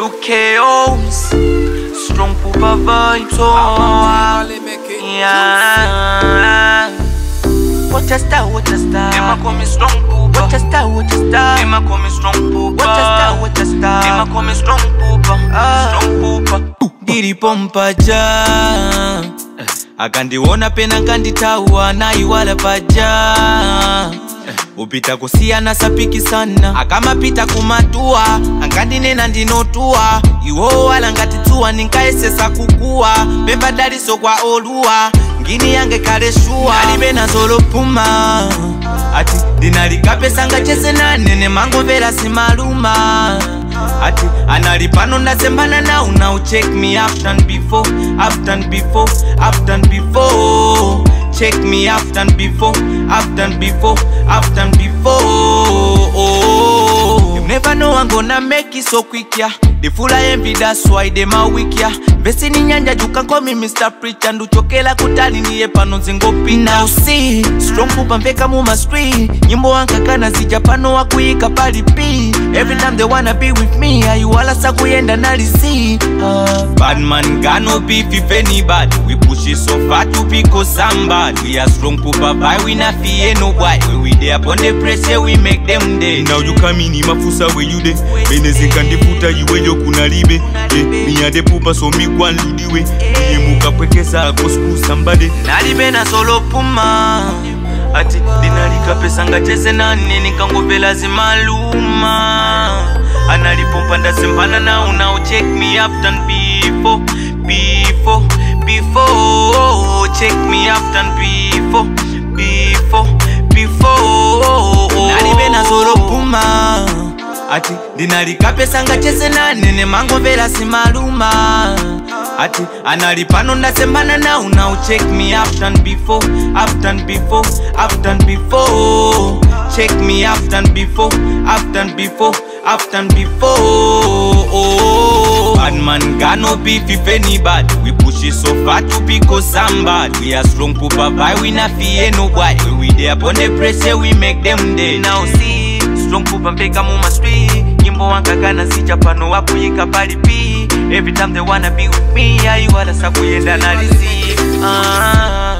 UKOs, strong pooper vibes, oh yeah. What a star, what a star. Emma call me strong pooper. What a star, what a star. Emma call me strong pooper. What a star, what a star. Emma call me strong pooper. Strong pooper. Diri pompa ja. Akandiona pena kanditawa na iwala paja. Upita kusiana sapiki sana. Akamapita kumatua. Ankandinena ndinotua. Iwo wala ngatitua ninkaesesa kukua. Beba dariso kwa olua. Ngini yange kareshua. Alibena solo puma. Ati dinalikape sanga chese na nene mango vera simaluma. Ati analipano nasembana now check me after and before. After and before. After and before. Check me after and before. After and before. After and before. You never know I'm gonna make it so quick, yeah. The full I envy, that's why they my weak, yeah. Vesi ni nyanja, you can call me Mr. Preacher. Ndu chokela kutali niye pano zingo pina. Now see, strong pooper mpeka muma street. Nyimbo wankakana zijapano wakuika pali pi. Every time they wanna be with me, ayu wala sa kuyenda nalisi. Bad man got no beef if anybody. We push it so far to pick somebody. We are strong pooper boy, we not fear nobody. When we there upon the pressure, we make them dead. Now you come in mafusa where you dey. Beneze kandifuta you kunalibe. Me ade pooper so me kwan lidiwe. Niye muka pwekesa go screw somebody. Nalibena solo puma. Ati dinalika pesanga chese na nini kangovela zimaluma. Analipompa ndasembana now check me after and before. Before check me after and before. Nalibena solo puma. Ati dinalika pesanga chese na nene mango vera simaluma. Ati analipano ndasembana now check me after and before. After and before. After and before. Check me after and before. After and before. After and before. Bad man got no beef if anybody. We push it so far to pick somebody. We are strong pooper boy, we not fear nobody. When we there upon the pressure, we make them dead. Now see, strong pooper mpeka muma street. Nyimbo wankakana zijapano wakuyika pali pi. Every time they wanna be with me, ayu wala sa kuyenda nalisi.